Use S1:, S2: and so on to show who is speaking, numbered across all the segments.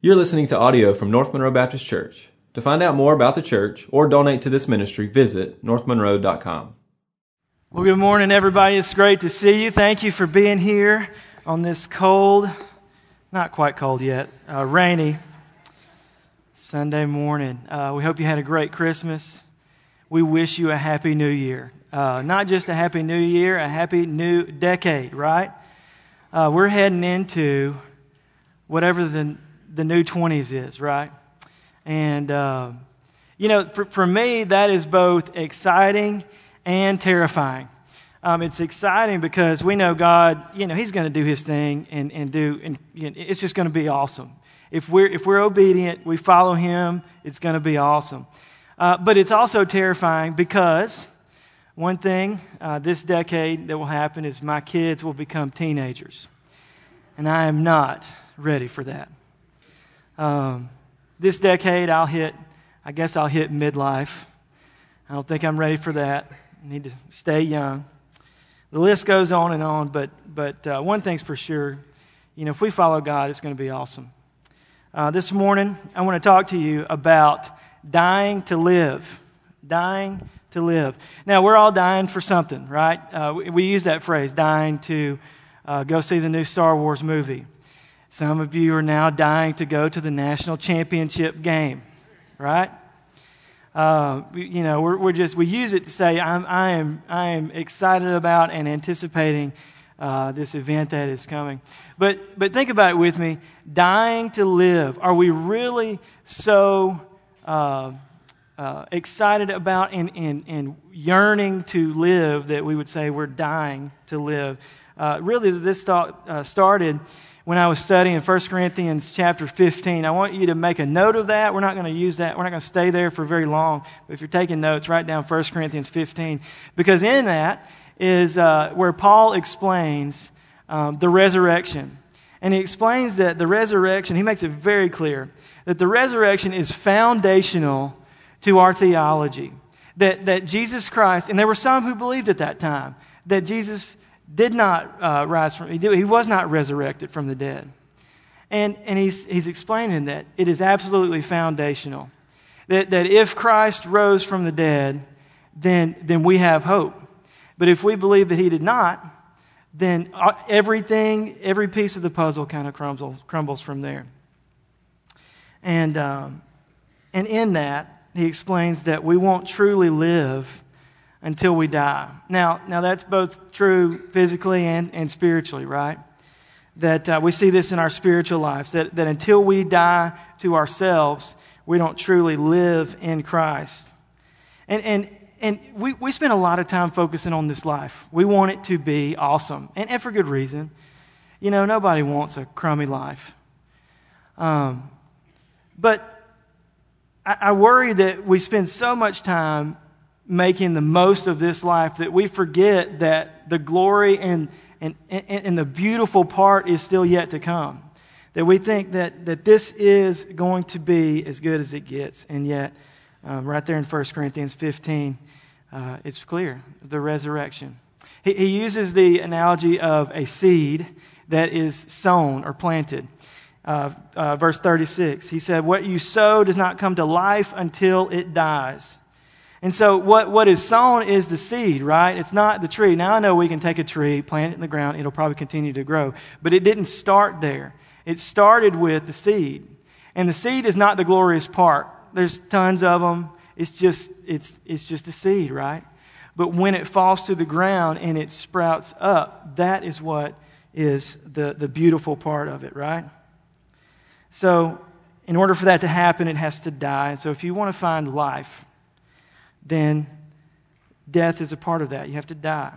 S1: You're listening to audio from North Monroe Baptist Church. To find out more about the church or donate to this ministry, visit northmonroe.com.
S2: Well, good morning, everybody. It's great to see you. Thank you for being here on this cold, not quite cold yet, rainy Sunday morning. We hope you had a great Christmas. We wish you a happy new year. Not just a happy new year, a happy new decade, right? We're heading into whatever the new 20s is, right? And, for me, that is both exciting and terrifying. It's exciting because we know God, He's going to do His thing and it's just going to be awesome. If we're obedient, we follow Him, it's going to be awesome. But it's also terrifying because one thing this decade that will happen is my kids will become teenagers. And I am not ready for that. This decade I'll hit midlife. I don't think I'm ready for that. I need to stay young. The list goes on, but one thing's for sure, if we follow God, it's going to be awesome. This morning, I want to talk to you about dying to live. Dying to live. Now, we're all dying for something, right? We use that phrase, dying to go see the new Star Wars movie. Some of you are now dying to go to the national championship game, right? We use it to say I am excited about and anticipating this event that is coming. But think about it with me. Dying to live. Are we really so excited about and yearning to live that we would say we're dying to live? Really, this thought started when I was studying 1 Corinthians chapter 15. I want you to make a note of that. We're not going to use that. We're not going to stay there for very long. But if you're taking notes, write down 1 Corinthians 15. Because in that is where Paul explains the resurrection. And he explains that the resurrection, he makes it very clear, that the resurrection is foundational to our theology. That Jesus Christ, and there were some who believed at that time, that Jesus did not rise from, he was not resurrected from the dead. And he's explaining that it is absolutely foundational. That if Christ rose from the dead, then we have hope. But if we believe that He did not, then every piece of the puzzle kind of crumbles from there. And in that, he explains that we won't truly live until we die. Now that's both true physically and spiritually, right? That we see this in our spiritual lives, that until we die to ourselves, we don't truly live in Christ. And we spend a lot of time focusing on this life. We want it to be awesome, and for good reason. Nobody wants a crummy life. But I worry that we spend so much time making the most of this life that we forget that the glory and the beautiful part is still yet to come. That we think that this is going to be as good as it gets. And yet, right there in 1 Corinthians 15, it's clear, the resurrection. He uses the analogy of a seed that is sown or planted. Verse 36, he said, what you sow does not come to life until it dies. And so what is sown is the seed, right? It's not the tree. Now I know we can take a tree, plant it in the ground, it'll probably continue to grow. But it didn't start there. It started with the seed. And the seed is not the glorious part. There's tons of them. It's just a seed, right? But when it falls to the ground and it sprouts up, that is what is the beautiful part of it, right? So in order for that to happen, it has to die. And so if you want to find life, then death is a part of that. You have to die.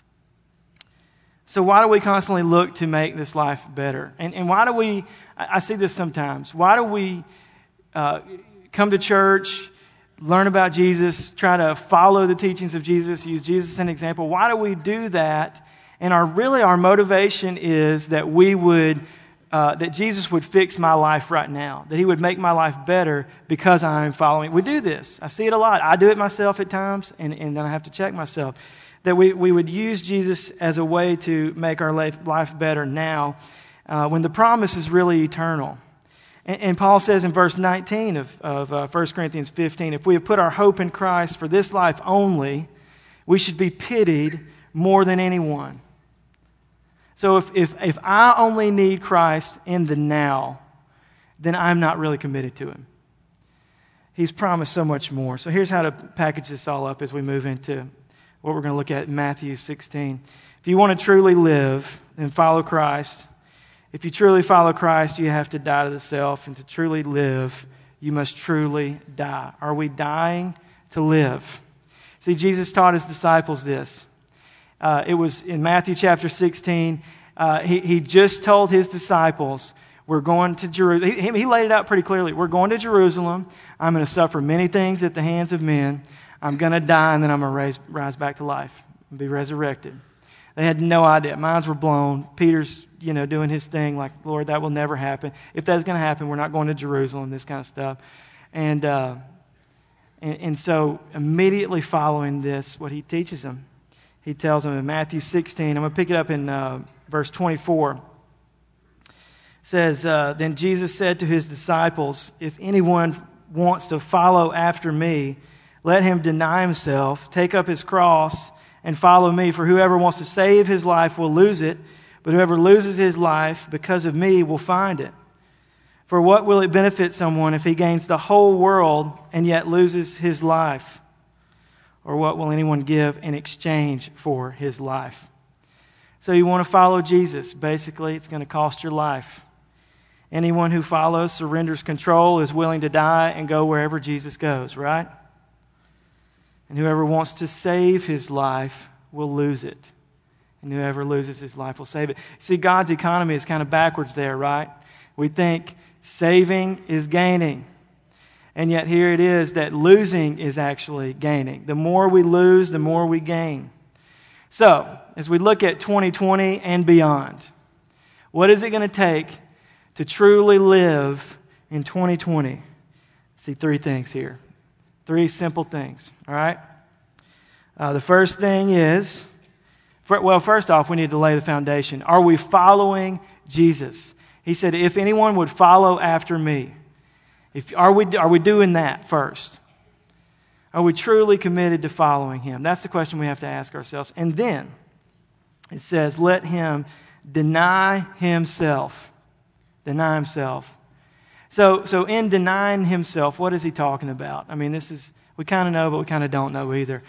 S2: So why do we constantly look to make this life better? And why do we, I see this sometimes, why do we come to church, learn about Jesus, try to follow the teachings of Jesus, use Jesus as an example? Why do we do that? And our motivation is that that Jesus would fix my life right now, that He would make my life better because I'm following. We do this. I see it a lot. I do it myself at times, and then I have to check myself. That we would use Jesus as a way to make our life better now, when the promise is really eternal. And Paul says in verse 19 of 1 Corinthians 15, if we have put our hope in Christ for this life only, we should be pitied more than anyone. So if I only need Christ in the now, then I'm not really committed to Him. He's promised so much more. So here's how to package this all up as we move into what we're going to look at in Matthew 16. If you want to truly live, then follow Christ. If you truly follow Christ, you have to die to the self. And to truly live, you must truly die. Are we dying to live? See, Jesus taught His disciples this. It was in Matthew chapter 16. He just told His disciples, we're going to Jerusalem. He laid it out pretty clearly. We're going to Jerusalem. I'm going to suffer many things at the hands of men. I'm going to die, and then I'm going to rise back to life and be resurrected. They had no idea. Minds were blown. Peter's, doing his thing like, Lord, that will never happen. If that's going to happen, we're not going to Jerusalem, this kind of stuff. And so immediately following this, what He teaches them, He tells them in Matthew 16, I'm going to pick it up in verse 24. It says, then Jesus said to His disciples, if anyone wants to follow after me, let him deny himself, take up his cross, and follow me. For whoever wants to save his life will lose it, but whoever loses his life because of me will find it. For what will it benefit someone if he gains the whole world and yet loses his life? Or what will anyone give in exchange for his life? So you want to follow Jesus. Basically, it's going to cost your life. Anyone who follows, surrenders control, is willing to die and go wherever Jesus goes, right? And whoever wants to save his life will lose it. And whoever loses his life will save it. See, God's economy is kind of backwards there, right? We think saving is gaining. And yet here it is that losing is actually gaining. The more we lose, the more we gain. So, as we look at 2020 and beyond, what is it going to take to truly live in 2020? See, three things here. Three simple things, all right? The first thing is, first off, we need to lay the foundation. Are we following Jesus? He said, if anyone would follow after me, are we doing that first? Are we truly committed to following Him? That's the question we have to ask ourselves. And then it says, let him deny himself. Deny himself. So in denying himself, what is he talking about? I mean, we kind of know, but we kind of don't know either.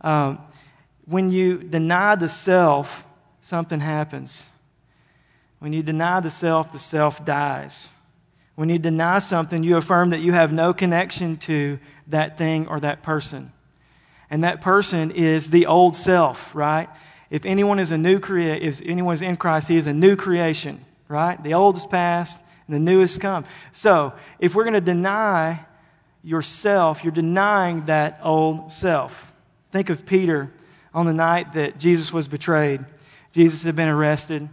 S2: When you deny the self, something happens. When you deny the self dies. When you deny something, you affirm that you have no connection to that thing or that person. And that person is the old self, right? If anyone is if anyone is in Christ, he is a new creation, right? The old is past and the new has come. So, if we're going to deny yourself, you're denying that old self. Think of Peter on the night that Jesus was betrayed. Jesus had been arrested.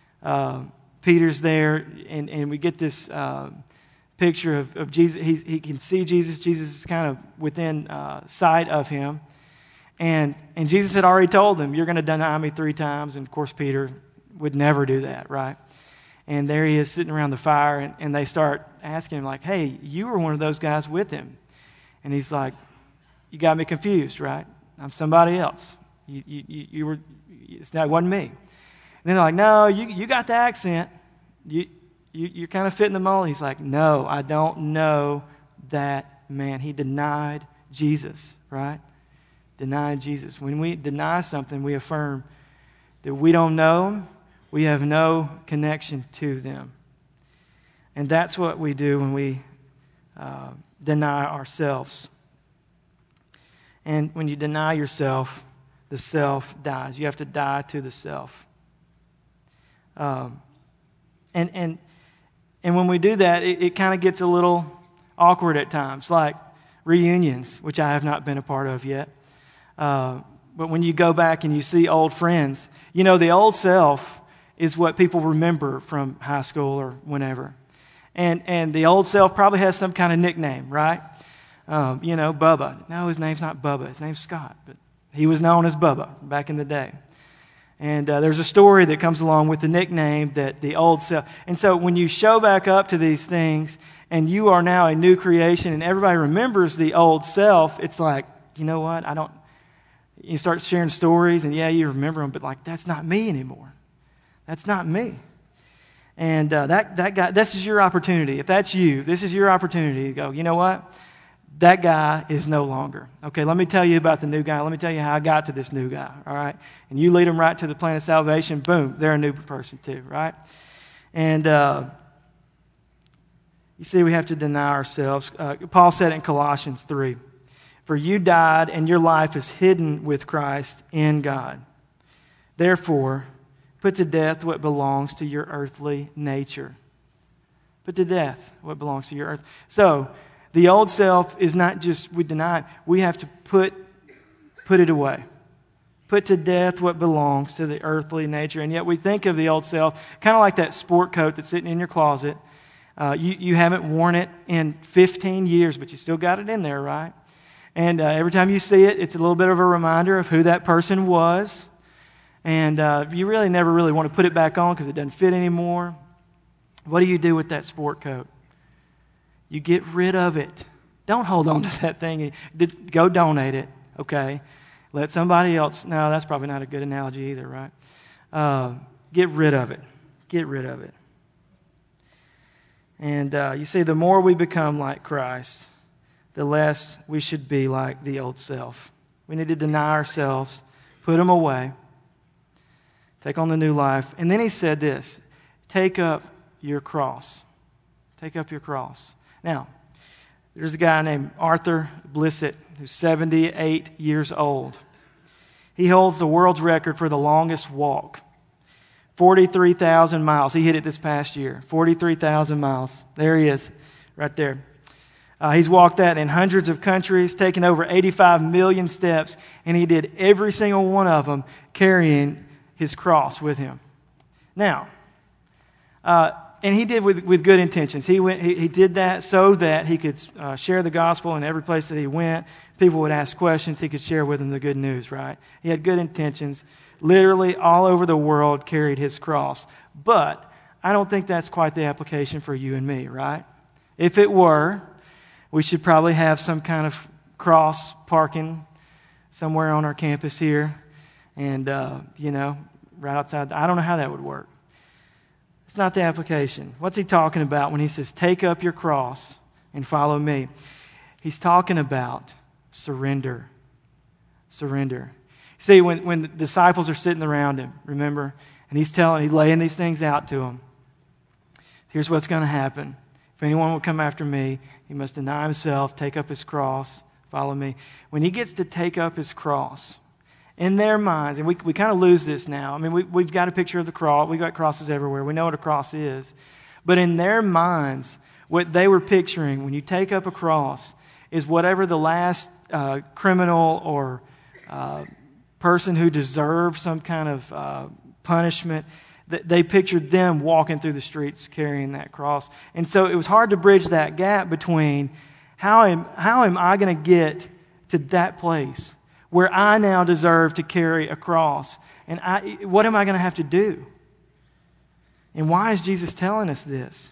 S2: Peter's there, and we get this picture of Jesus. He can see Jesus. Jesus is kind of within sight of him. And Jesus had already told him, you're going to deny me 3 times. And of course, Peter would never do that, right? And there he is sitting around the fire, and they start asking him, like, hey, you were one of those guys with him. And he's like, you got me confused, right? I'm somebody else. You were, it wasn't me. And then they're like, no, you got the accent. You're kind of fitting the mold. He's like, no, I don't know that man. He denied Jesus, right? Denied Jesus. When we deny something, we affirm that we don't know him. We have no connection to them. And that's what we do when we deny ourselves. And when you deny yourself, the self dies. You have to die to the self. And when we do that, it kind of gets a little awkward at times, like reunions, which I have not been a part of yet. But when you go back and you see old friends, the old self is what people remember from high school or whenever. And the old self probably has some kind of nickname, right? Bubba. No, his name's not Bubba. His name's Scott. But he was known as Bubba back in the day. And there's a story that comes along with the nickname that the old self. And so when you show back up to these things and you are now a new creation and everybody remembers the old self, it's like, you know what? You start sharing stories and yeah, you remember them, but like, that's not me anymore. That's not me. And that guy, this is your opportunity. If that's you, this is your opportunity to go, you know what? That guy is no longer. Okay, let me tell you about the new guy. Let me tell you how I got to this new guy, all right? And you lead them right to the plan of salvation. Boom, they're a new person too, right? And you see, we have to deny ourselves. Paul said in Colossians 3, "For you died, and your life is hidden with Christ in God. Therefore, put to death what belongs to your earthly nature." Put to death what belongs to your earth. So, the old self is not just we deny it. We have to put it away. Put to death what belongs to the earthly nature. And yet we think of the old self kind of like that sport coat that's sitting in your closet. You haven't worn it in 15 years, but you still got it in there, right? And every time you see it, it's a little bit of a reminder of who that person was. And you really never really want to put it back on because it doesn't fit anymore. What do you do with that sport coat? You get rid of it. Don't hold on to that thing. Go donate it, okay? Let somebody else. No, that's probably not a good analogy either, right? Get rid of it. Get rid of it. And you see, the more we become like Christ, the less we should be like the old self. We need to deny ourselves, put them away, take on the new life. And then he said this, take up your cross. Take up your cross. Now, there's a guy named Arthur Blissett who's 78 years old. He holds the world's record for the longest walk, 43,000 miles. He hit it this past year, 43,000 miles. There he is, right there. He's walked that in hundreds of countries, taken over 85 million steps, and he did every single one of them carrying his cross with him. Now, and he did with good intentions. He did that so that he could share the gospel in every place that he went. People would ask questions. He could share with them the good news, right? He had good intentions. Literally all over the world carried his cross. But I don't think that's quite the application for you and me, right? If it were, we should probably have some kind of cross parking somewhere on our campus here. And, right outside. I don't know how that would work. It's not the application. What's he talking about when he says, take up your cross and follow me? He's talking about surrender. Surrender. See, when the disciples are sitting around him, remember, and he's laying these things out to them. Here's what's going to happen. If anyone will come after me, he must deny himself, take up his cross, follow me. When he gets to take up his cross, in their minds, and we kind of lose this now. I mean, we've got a picture of the cross. We've got crosses everywhere. We know what a cross is. But in their minds, what they were picturing when you take up a cross is whatever the last criminal or person who deserved some kind of punishment, they pictured them walking through the streets carrying that cross. And so it was hard to bridge that gap between how am I going to get to that place where I now deserve to carry a cross. And what am I going to have to do? And why is Jesus telling us this?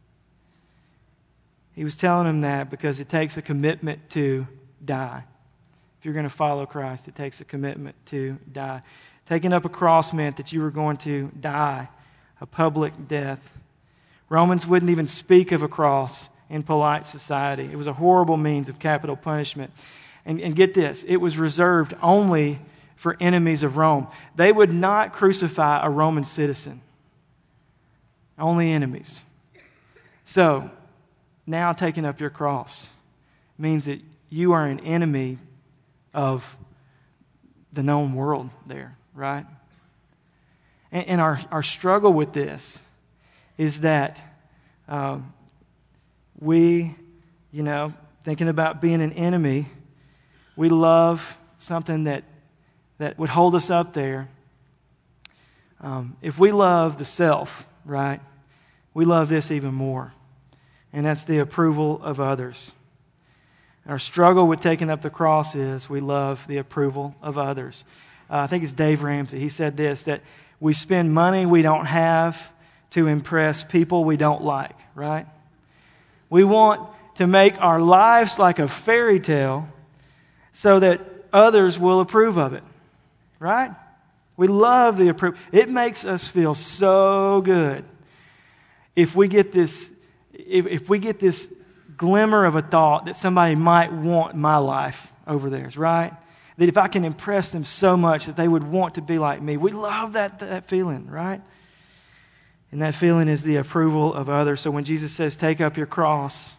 S2: He was telling them that because it takes a commitment to die. If you're going to follow Christ, it takes a commitment to die. Taking up a cross meant that you were going to die a public death. Romans wouldn't even speak of a cross in polite society. It was a horrible means of capital punishment. And get this, it was reserved only for enemies of Rome. They would not crucify a Roman citizen. Only enemies. So, now taking up your cross means that you are an enemy of the known world there, right? And our struggle with this is that we, thinking about being an enemy, we love something that would hold us up there. If we love the self, right, we love this even more. And that's the approval of others. Our struggle with taking up the cross is we love the approval of others. I think it's Dave Ramsey. He said this, that we spend money we don't have to impress people we don't like, right? We want to make our lives like a fairy tale so that others will approve of it, right? We love the approval. It makes us feel so good if we get this glimmer of a thought that somebody might want my life over theirs, right? That if I can impress them so much that they would want to be like me. We love that feeling, right? And that feeling is the approval of others. So when Jesus says, take up your cross,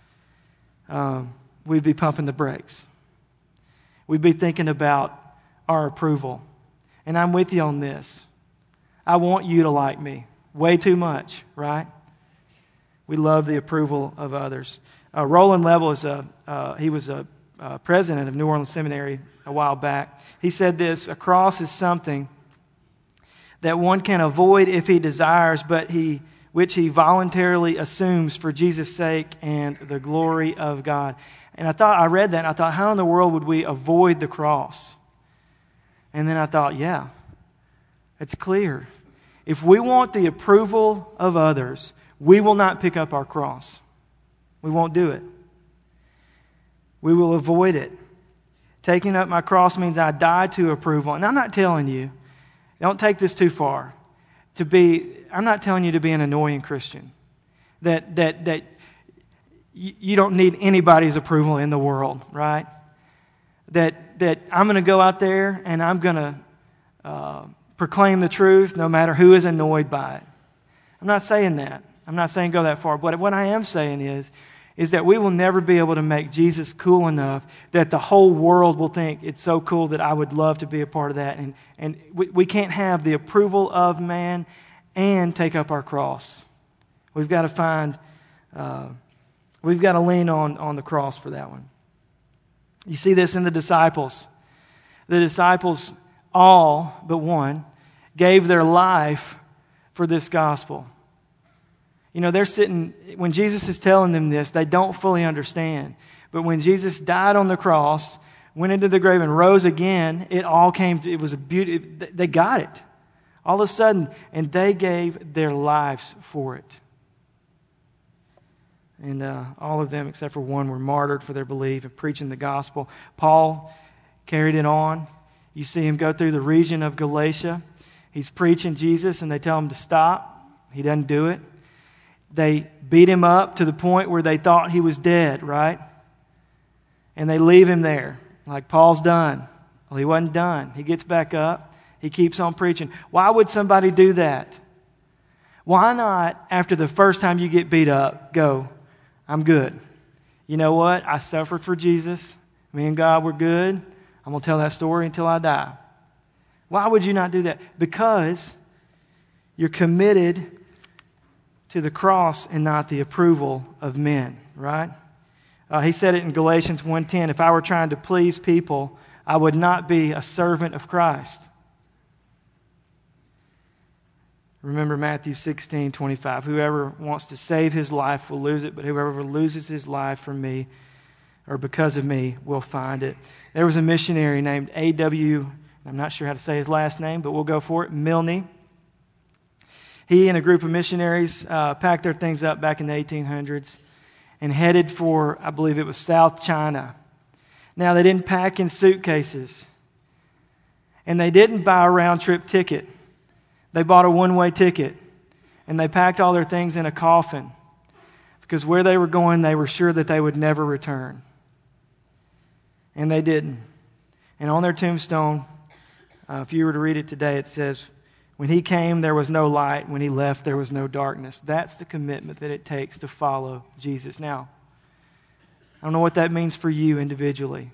S2: we'd be pumping the brakes. We'd be thinking about our approval. And I'm with you on this. I want you to like me way too much, right? We love the approval of others. Roland Level he was a president of New Orleans Seminary a while back. He said this: a cross is something that one can avoid if he desires, but which he voluntarily assumes for Jesus' sake and the glory of God. And I read that and I thought, how in the world would we avoid the cross? And then I thought, yeah, it's clear. If we want the approval of others, we will not pick up our cross. We won't do it. We will avoid it. Taking up my cross means I die to approval. And I'm not telling you, don't take this too far, I'm not telling you to be an annoying Christian. That you don't need anybody's approval in the world, right? That I'm going to go out there and I'm going to proclaim the truth no matter who is annoyed by it. I'm not saying that. I'm not saying go that far. But what I am saying is that we will never be able to make Jesus cool enough that the whole world will think it's so cool that I would love to be a part of that. And we can't have the approval of man and take up our cross. We've got to lean on the cross for that one. You see this in the disciples. The disciples, all but one, gave their life for this gospel. You know, they're sitting, when Jesus is telling them this, they don't fully understand. But when Jesus died on the cross, went into the grave and rose again, it was a beauty. They got it. All of a sudden, and they gave their lives for it. And all of them, except for one, were martyred for their belief in preaching the gospel. Paul carried it on. You see him go through the region of Galatia. He's preaching Jesus, and they tell him to stop. He doesn't do it. They beat him up to the point where they thought he was dead, right? And they leave him there, like Paul's done. Well, he wasn't done. He gets back up. He keeps on preaching. Why would somebody do that? Why not, after the first time you get beat up, go, I'm good. You know what? I suffered for Jesus. Me and God were good. I'm going to tell that story until I die. Why would you not do that? Because you're committed to the cross and not the approval of men, right? He said it in Galatians 1:10, if I were trying to please people, I would not be a servant of Christ. Remember Matthew 16:25, whoever wants to save his life will lose it, but whoever loses his life for me or because of me will find it. There was a missionary named A.W., I'm not sure how to say his last name, but we'll go for it, Milne. He and a group of missionaries packed their things up back in the 1800s and headed for, I believe it was South China. Now, they didn't pack in suitcases. And they didn't buy a round-trip ticket. They bought a one-way ticket. And they packed all their things in a coffin. Because where they were going, they were sure that they would never return. And they didn't. And on their tombstone, if you were to read it today, it says, when he came, there was no light. When he left, there was no darkness. That's the commitment that it takes to follow Jesus. Now, I don't know what that means for you individually.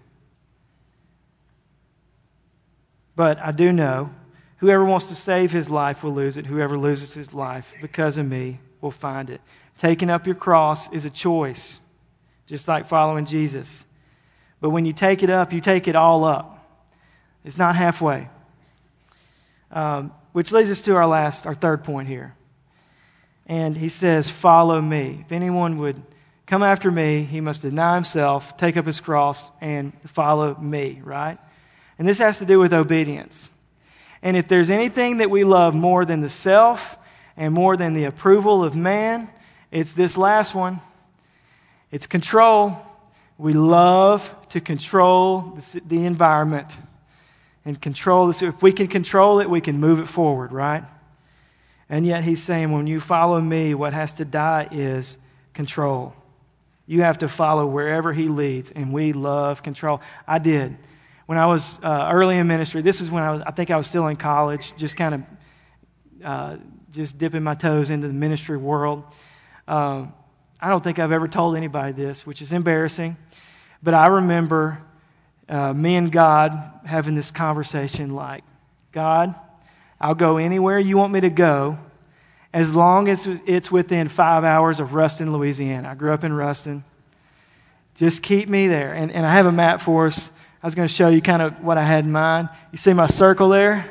S2: But I do know, whoever wants to save his life will lose it. Whoever loses his life because of me will find it. Taking up your cross is a choice, just like following Jesus. But when you take it up, you take it all up. It's not halfway. Which leads us to our third point here. And he says, follow me. If anyone would come after me, he must deny himself, take up his cross, and follow me, right? And this has to do with obedience. And if there's anything that we love more than the self and more than the approval of man, it's this last one. It's control. We love to control the environment and control this. If we can control it, we can move it forward, right? And yet he's saying, when you follow me, what has to die is control. You have to follow wherever he leads, and we love control. I did. When I was early in ministry, this is when I think I was still in college, just kind of just dipping my toes into the ministry world. I don't think I've ever told anybody this, which is embarrassing. But I remember me and God having this conversation like, God, I'll go anywhere you want me to go as long as it's within 5 hours of Ruston, Louisiana. I grew up in Ruston. Just keep me there. And I have a map for us. I was going to show you kind of what I had in mind. You see my circle there?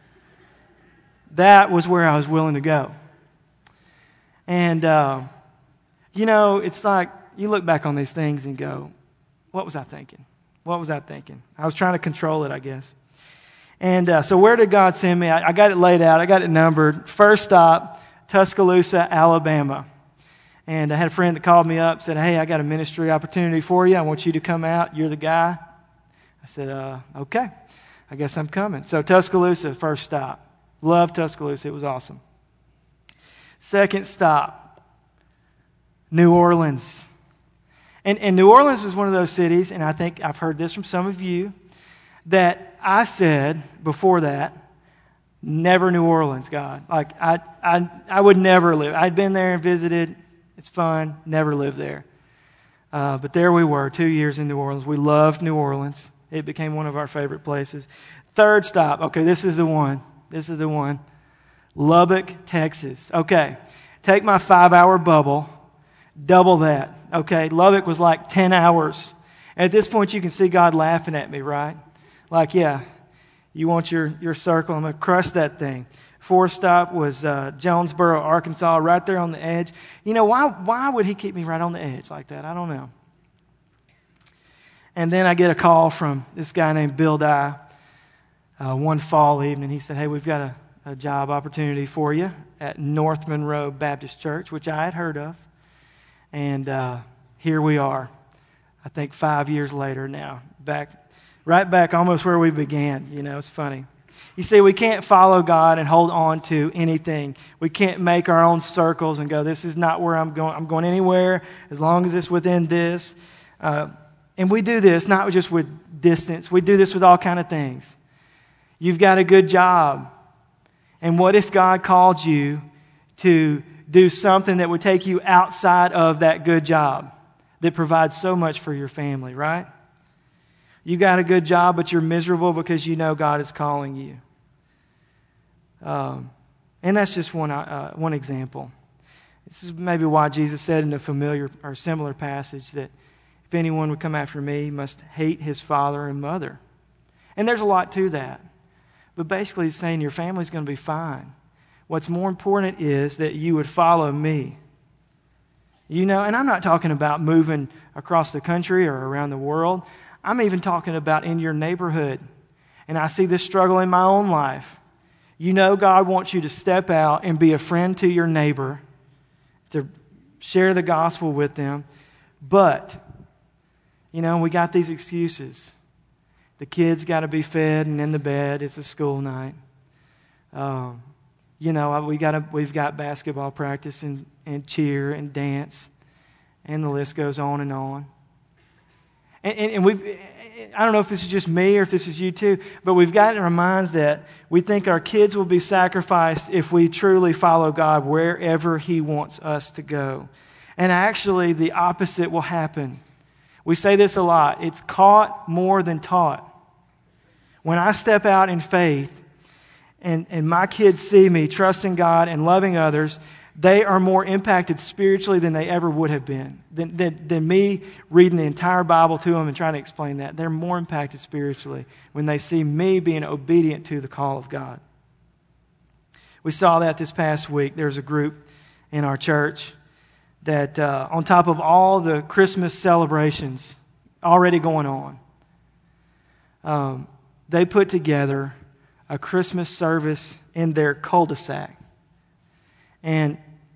S2: That was where I was willing to go. And, it's like you look back on these things and go, what was I thinking? What was I thinking? I was trying to control it, I guess. And so where did God send me? I got it laid out. I got it numbered. First stop, Tuscaloosa, Alabama. And I had a friend that called me up, said, hey, I got a ministry opportunity for you. I want you to come out. You're the guy. I said, okay, I guess I'm coming. So Tuscaloosa, first stop. Loved Tuscaloosa. It was awesome. Second stop, New Orleans. And New Orleans was one of those cities, and I think I've heard this from some of you, that I said before that, never New Orleans, God. Like, I would never live. I'd been there and visited. It's fun. Never lived there. But there we were, 2 years in New Orleans. We loved New Orleans. It became one of our favorite places. Third stop. Okay, this is the one. Lubbock, Texas. Okay, take my 5-hour bubble, double that. Okay, Lubbock was like 10 hours. At this point, you can see God laughing at me, right? Like, yeah, you want your circle. I'm going to crush that thing. Fourth stop was Jonesboro, Arkansas, right there on the edge. You know, why would he keep me right on the edge like that? I don't know. And then I get a call from this guy named Bill Dye one fall evening. He said, hey, we've got a job opportunity for you at North Monroe Baptist Church, which I had heard of. And here we are, I think 5 years later now, right back almost where we began. You know, it's funny. You see, we can't follow God and hold on to anything. We can't make our own circles and go, this is not where I'm going. I'm going anywhere as long as it's within this. And we do this not just with distance. We do this with all kind of things. You've got a good job. And what if God called you to do something that would take you outside of that good job that provides so much for your family, right? You got a good job, but you're miserable because you know God is calling you. And that's just one example. This is maybe why Jesus said in a familiar or similar passage that if anyone would come after me, he must hate his father and mother. And there's a lot to that. But basically he's saying your family's going to be fine. What's more important is that you would follow me. You know, and I'm not talking about moving across the country or around the world. I'm even talking about in your neighborhood. And I see this struggle in my own life. You know, God wants you to step out and be a friend to your neighbor, to share the gospel with them. But, you know, we got these excuses. The kids got to be fed and in the bed. It's a school night. You know, we've got basketball practice and cheer and dance, and the list goes on and on. And I don't know if this is just me or if this is you too, but we've got in our minds that we think our kids will be sacrificed if we truly follow God wherever He wants us to go. And actually, the opposite will happen. We say this a lot. It's caught more than taught. When I step out in faith and my kids see me trusting God and loving others, they are more impacted spiritually than they ever would have been. Than me reading the entire Bible to them and trying to explain that. They're more impacted spiritually when they see me being obedient to the call of God. We saw that this past week. There's a group in our church that on top of all the Christmas celebrations already going on, they put together a Christmas service in their cul-de-sac. And,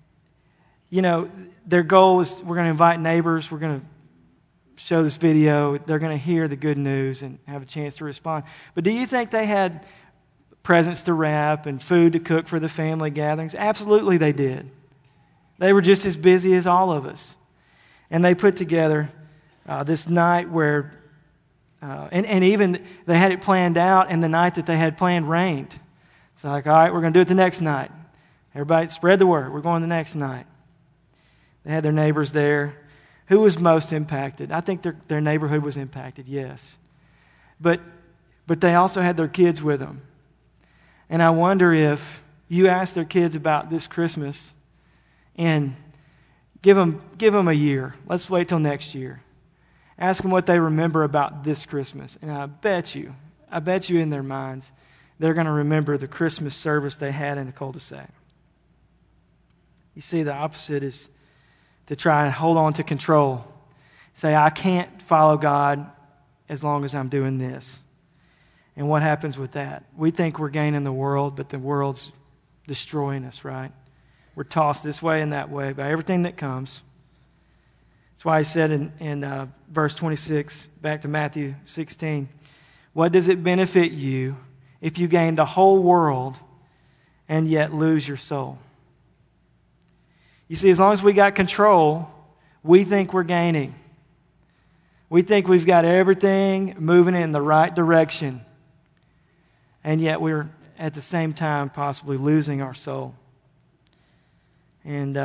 S2: their goal was, we're going to invite neighbors, we're going to show this video, they're going to hear the good news and have a chance to respond. But do you think they had presents to wrap and food to cook for the family gatherings? Absolutely they did. They were just as busy as all of us. And they put together this night where, and even they had it planned out, and the night that they had planned rained. So all right, we're going to do it the next night. Everybody spread the word. We're going the next night. They had their neighbors there. Who was most impacted? I think their neighborhood was impacted, yes. But they also had their kids with them. And I wonder if you ask their kids about this Christmas and give them a year. Let's wait till next year. Ask them what they remember about this Christmas. And I bet you in their minds, they're going to remember the Christmas service they had in the cul-de-sac. You see, the opposite is to try and hold on to control. Say, I can't follow God as long as I'm doing this. And what happens with that? We think we're gaining the world, but the world's destroying us, right? We're tossed this way and that way by everything that comes. That's why he said in verse 26, back to Matthew 16, what does it benefit you if you gain the whole world and yet lose your soul? You see, as long as we got control, we think we're gaining. We think we've got everything moving in the right direction. And yet we're at the same time possibly losing our soul. And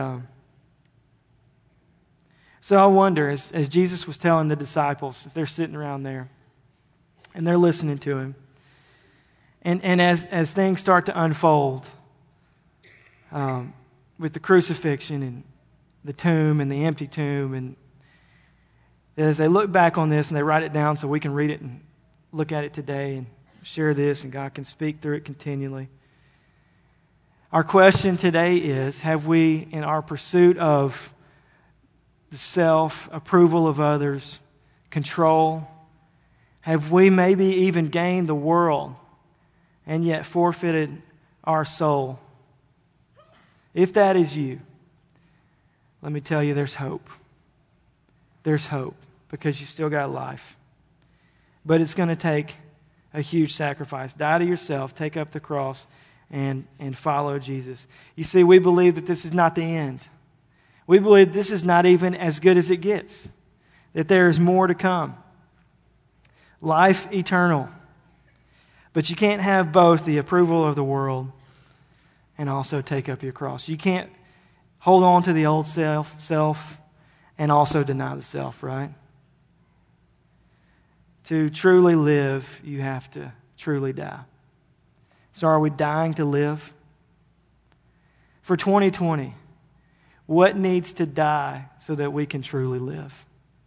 S2: so I wonder, as Jesus was telling the disciples, if they're sitting around there and they're listening to him, and as things start to unfold with the crucifixion and the tomb and the empty tomb, and as they look back on this and they write it down so we can read it and look at it today and share this and God can speak through it continually. Our question today is, have we, in our pursuit of the self, approval of others, control, have we maybe even gained the world and yet forfeited our soul? If that is you, let me tell you there's hope. There's hope because you still got life. But it's going to take a huge sacrifice. Die to yourself, take up the cross, and follow Jesus. You see, we believe that this is not the end. We believe this is not even as good as it gets, that there is more to come. Life eternal. But you can't have both the approval of the world and also take up your cross. You can't hold on to the old self and also deny the self, right? To truly live, you have to truly die. So are we dying to live? For 2020, what needs to die so that we can truly live?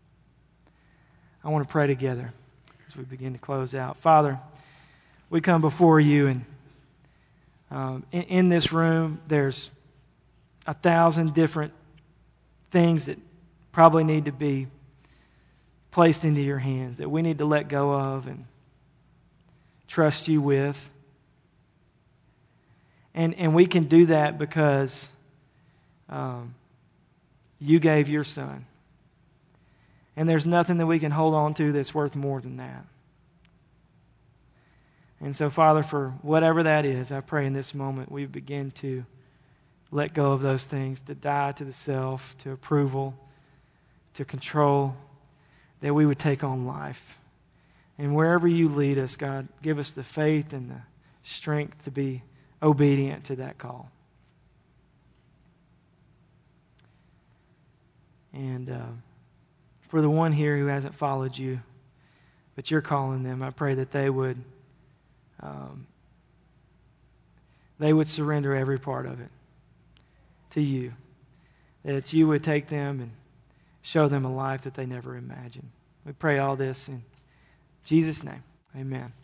S2: I want to pray together as we begin to close out. Father, we come before you, and in this room, there's 1,000 different things that probably need to be placed into your hands, that we need to let go of and trust you with. And we can do that because you gave your son. And there's nothing that we can hold on to that's worth more than that. And so, Father, for whatever that is, I pray in this moment we begin to let go of those things, to die to the self, to approval, to control, that we would take on life. And wherever you lead us, God, give us the faith and the strength to be obedient to that call. And for the one here who hasn't followed you, but you're calling them, I pray that they would surrender every part of it to you. That you would take them and show them a life that they never imagined. We pray all this in Jesus' name. Amen.